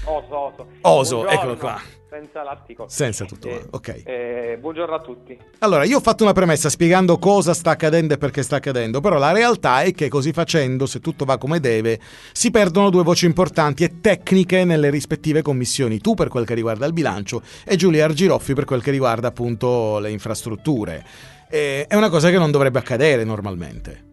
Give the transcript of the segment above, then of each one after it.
Oso. Oso, eccolo qua. Senza l'attico. Senza tutto, ok. Buongiorno a tutti. Allora, io ho fatto una premessa spiegando cosa sta accadendo e perché sta accadendo, però la realtà è che così facendo, se tutto va come deve, si perdono due voci importanti e tecniche nelle rispettive commissioni. Tu per quel che riguarda il bilancio e Giulia Argiroffi per quel che riguarda appunto le infrastrutture. È una cosa che non dovrebbe accadere normalmente.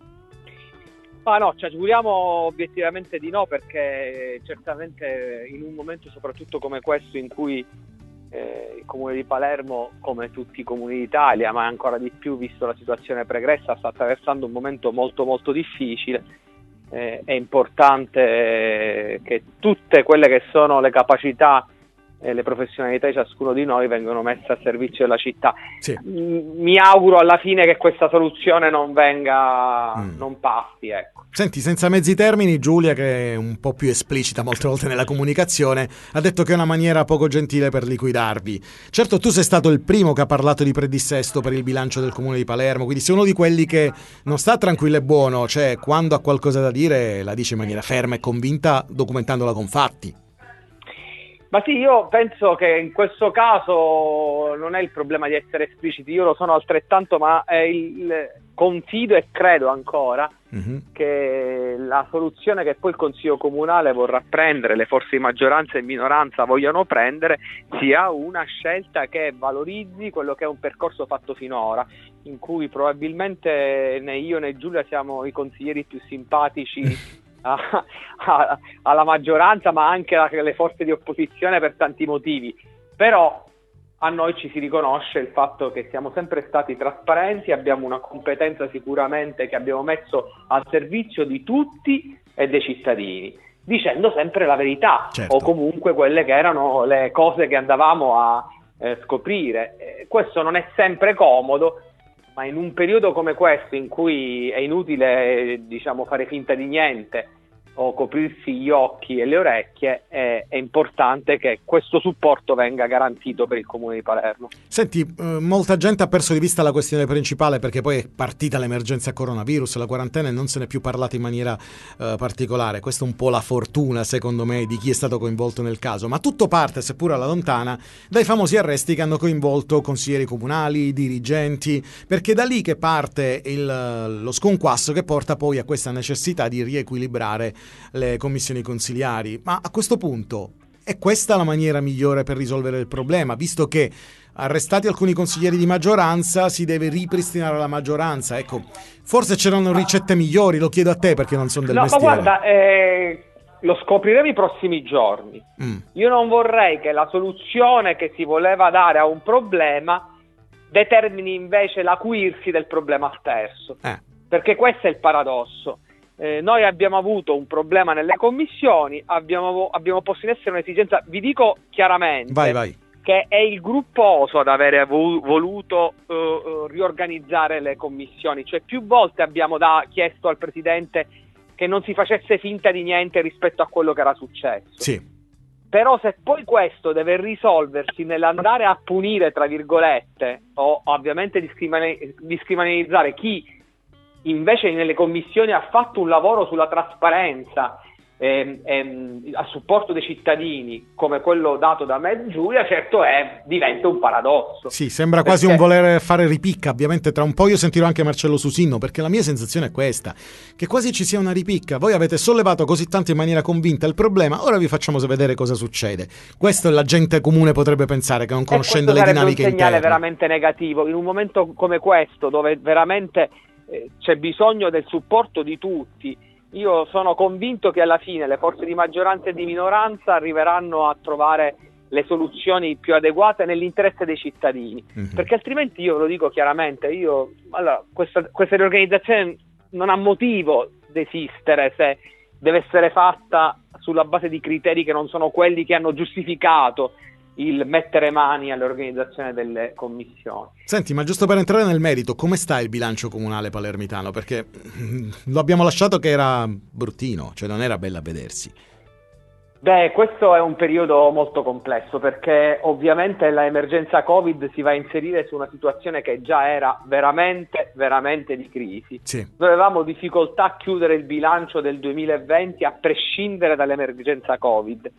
Ma no, ci auguriamo obiettivamente di no, perché certamente in un momento soprattutto come questo in cui il comune di Palermo, come tutti i comuni d'Italia, ma ancora di più visto la situazione pregressa, sta attraversando un momento molto molto difficile, è importante che tutte quelle che sono le capacità e le professionalità di ciascuno di noi vengono messe a servizio della città. Sì. Mi auguro alla fine che questa soluzione non passi, ecco. Senti, senza mezzi termini, Giulia, che è un po' più esplicita molte volte nella comunicazione, ha detto che è una maniera poco gentile per liquidarvi. Certo, tu sei stato il primo che ha parlato di predissesto per il bilancio del comune di Palermo, quindi sei uno di quelli che non sta tranquillo e buono, cioè quando ha qualcosa da dire la dice in maniera ferma e convinta, documentandola con fatti. Ma sì, io penso che in questo caso non è il problema di essere espliciti, io lo sono altrettanto, ma confido e credo ancora che la soluzione che poi il Consiglio Comunale vorrà prendere, le forze di maggioranza e minoranza vogliono prendere, sia una scelta che valorizzi quello che è un percorso fatto finora, in cui probabilmente né io né Giulia siamo i consiglieri più simpatici alla maggioranza, ma anche alle forze di opposizione per tanti motivi, però a noi ci si riconosce il fatto che siamo sempre stati trasparenti, abbiamo una competenza sicuramente che abbiamo messo al servizio di tutti e dei cittadini, dicendo sempre la verità, certo, o comunque quelle che erano le cose che andavamo a scoprire. Questo non è sempre comodo, ma in un periodo come questo in cui è inutile, diciamo, fare finta di niente o coprirsi gli occhi e le orecchie, è importante che questo supporto venga garantito per il comune di Palermo. Senti, molta gente ha perso di vista la questione principale perché poi è partita l'emergenza coronavirus, la quarantena, e non se ne è più parlato in maniera particolare. Questa è un po' la fortuna, secondo me, di chi è stato coinvolto nel caso, ma tutto parte, seppur alla lontana, dai famosi arresti che hanno coinvolto consiglieri comunali, dirigenti, perché è da lì che parte lo sconquasso che porta poi a questa necessità di riequilibrare le commissioni consiliari. Ma a questo punto è questa la maniera migliore per risolvere il problema, visto che arrestati alcuni consiglieri di maggioranza si deve ripristinare la maggioranza? Ecco, forse c'erano ricette migliori, lo chiedo a te perché non sono del mestiere. Ma guarda, lo scopriremo i prossimi giorni. Io non vorrei che la soluzione che si voleva dare a un problema determini invece l'acuirsi del problema stesso, perché questo è il paradosso. Noi abbiamo avuto un problema nelle commissioni, abbiamo posto in essere un'esigenza, vi dico chiaramente, vai. Che è il gruppo Oso ad avere voluto riorganizzare le commissioni, cioè più volte abbiamo chiesto al Presidente che non si facesse finta di niente rispetto a quello che era successo. Sì. Però se poi questo deve risolversi nell'andare a punire, tra virgolette, o ovviamente discriminalizzare chi invece nelle commissioni ha fatto un lavoro sulla trasparenza a supporto dei cittadini, come quello dato da me e Giulia, certo diventa un paradosso. Sì, sembra quasi un voler fare ripicca. Ovviamente tra un po' io sentirò anche Marcello Susino, perché la mia sensazione è questa, che quasi ci sia una ripicca. Voi avete sollevato così tanto in maniera convinta il problema, ora vi facciamo vedere cosa succede. Questo la gente comune potrebbe pensare, che non conoscendo le dinamiche interne. È un segnale veramente negativo in un momento come questo, dove veramente c'è bisogno del supporto di tutti. Io sono convinto che alla fine le forze di maggioranza e di minoranza arriveranno a trovare le soluzioni più adeguate nell'interesse dei cittadini, perché altrimenti, io lo dico chiaramente, questa riorganizzazione non ha motivo di esistere se deve essere fatta sulla base di criteri che non sono quelli che hanno giustificato il mettere mani all'organizzazione delle commissioni. Senti, ma giusto per entrare nel merito, come sta il bilancio comunale palermitano? Perché lo abbiamo lasciato che era bruttino, cioè non era bella a vedersi. Questo è un periodo molto complesso, perché ovviamente l'emergenza Covid si va a inserire su una situazione che già era veramente, veramente di crisi. Sì. Noi avevamo difficoltà a chiudere il bilancio del 2020 a prescindere dall'emergenza Covid.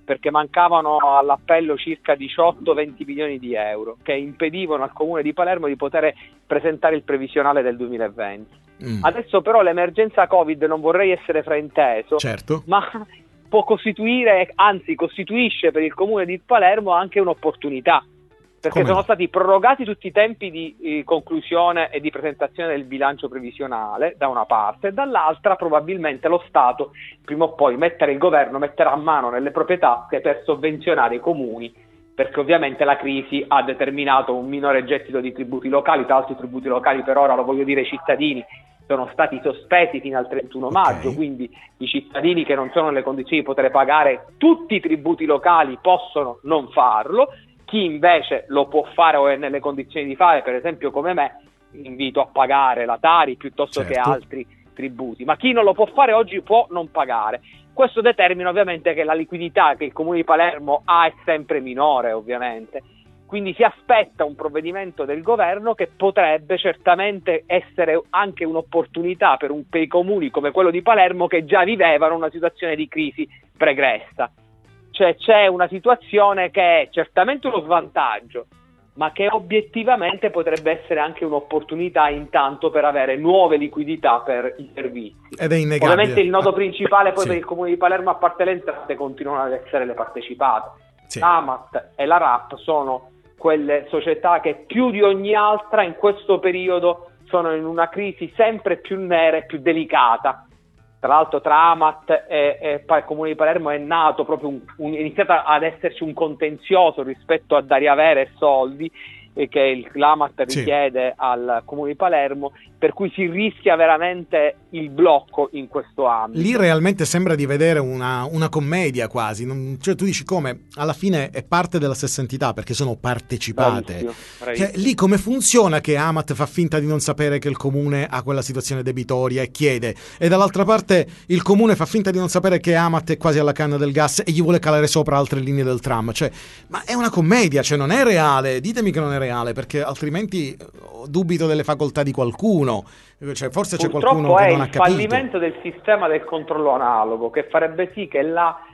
perché mancavano all'appello circa 18-20 milioni di euro che impedivano al Comune di Palermo di poter presentare il previsionale del 2020. Adesso però l'emergenza Covid, non vorrei essere frainteso, certo, ma può costituire, anzi costituisce per il Comune di Palermo anche un'opportunità, perché sono stati prorogati tutti i tempi di conclusione e di presentazione del bilancio previsionale da una parte, e dall'altra probabilmente lo Stato prima o poi il governo metterà mano nelle proprie tasche per sovvenzionare i comuni, perché ovviamente la crisi ha determinato un minore gettito di tributi locali. Tra l'altro i tributi locali per ora, lo voglio dire ai cittadini, sono stati sospesi fino al 31 maggio, quindi i cittadini che non sono nelle condizioni di poter pagare tutti i tributi locali possono non farlo. Chi invece lo può fare o è nelle condizioni di fare, per esempio come me, invito a pagare la Tari piuttosto che altri tributi, ma chi non lo può fare oggi può non pagare. Questo determina ovviamente che la liquidità che il Comune di Palermo ha è sempre minore, ovviamente. Quindi si aspetta un provvedimento del governo che potrebbe certamente essere anche un'opportunità per i comuni come quello di Palermo, che già vivevano una situazione di crisi pregressa. Cioè c'è una situazione che è certamente uno svantaggio, ma che obiettivamente potrebbe essere anche un'opportunità intanto per avere nuove liquidità per i servizi. Ed è innegabile. Ovviamente il nodo principale poi per il Comune di Palermo a parte le entrate continuano ad essere le partecipate. L'AMAT e la RAP sono quelle società che più di ogni altra in questo periodo sono in una crisi sempre più nera e più delicata. Tra l'altro tra AMAT e il Comune di Palermo è nato proprio è iniziato ad esserci un contenzioso rispetto a dare avere soldi che l'AMAT richiede al Comune di Palermo, per cui si rischia veramente il blocco in questo ambito. Lì realmente sembra di vedere una commedia quasi, cioè tu dici come alla fine è parte della stessa entità perché sono partecipate. Bravissimo. Lì come funziona che AMAT fa finta di non sapere che il Comune ha quella situazione debitoria e chiede, e dall'altra parte il Comune fa finta di non sapere che AMAT è quasi alla canna del gas e gli vuole calare sopra altre linee del tram, cioè ma è una commedia, cioè non è reale, ditemi che non è reale, perché altrimenti dubito delle facoltà di qualcuno, cioè forse c'è qualcuno che non ha capito. Purtroppo è il fallimento del sistema del controllo analogo che farebbe sì che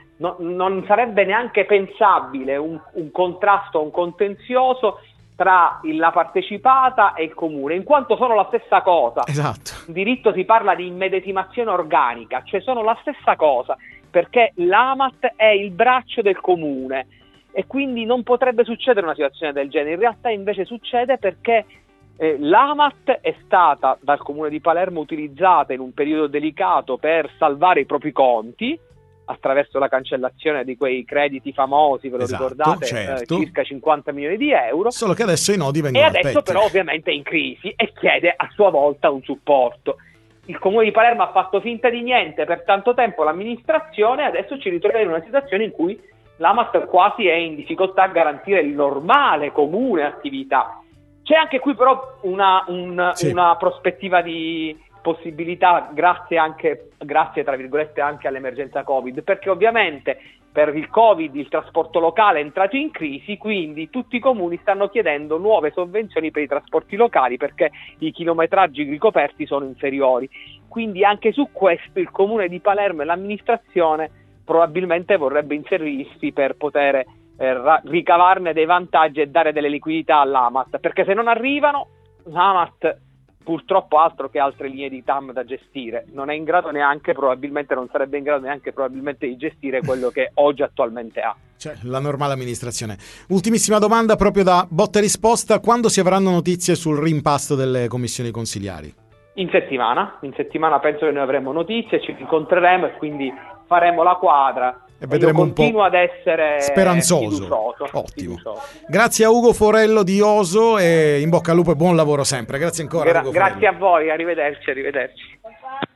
non sarebbe neanche pensabile un contrasto, un contenzioso tra la partecipata e il Comune, in quanto sono la stessa cosa. Esatto. In diritto si parla di immedesimazione organica, cioè sono la stessa cosa, perché l'AMAT è il braccio del Comune e quindi non potrebbe succedere una situazione del genere. In realtà invece succede perché l'AMAT è stata dal Comune di Palermo utilizzata in un periodo delicato per salvare i propri conti attraverso la cancellazione di quei crediti famosi, ve lo ricordate, circa 50 milioni di euro. Solo che adesso i nodi vengono al pettine. Però ovviamente è in crisi e chiede a sua volta un supporto. Il Comune di Palermo ha fatto finta di niente per tanto tempo, l'amministrazione, adesso ci ritroviamo in una situazione in cui l'AMAT quasi è in difficoltà a garantire il normale, comune attività. C'è anche qui però una prospettiva di possibilità grazie tra virgolette anche all'emergenza Covid, perché ovviamente per il Covid il trasporto locale è entrato in crisi, quindi tutti i comuni stanno chiedendo nuove sovvenzioni per i trasporti locali perché i chilometraggi ricoperti sono inferiori. Quindi anche su questo il Comune di Palermo e l'amministrazione probabilmente vorrebbe inserirsi per poter ricavarne dei vantaggi e dare delle liquidità all'AMAT, perché se non arrivano l'AMAT purtroppo altro che altre linee di TAM da gestire, non è in grado neanche probabilmente, non sarebbe in grado neanche probabilmente di gestire quello che oggi attualmente ha. Cioè la normale amministrazione. Ultimissima domanda proprio da botta e risposta: quando si avranno notizie sul rimpasto delle commissioni consiliari? In settimana penso che noi avremo notizie, ci incontreremo e quindi faremo la quadra. E vedremo un po'. Continuo ad essere speranzoso. Ottimo. Grazie a Ugo Forello di Oso e in bocca al lupo e buon lavoro sempre. Grazie ancora. Grazie a voi, arrivederci.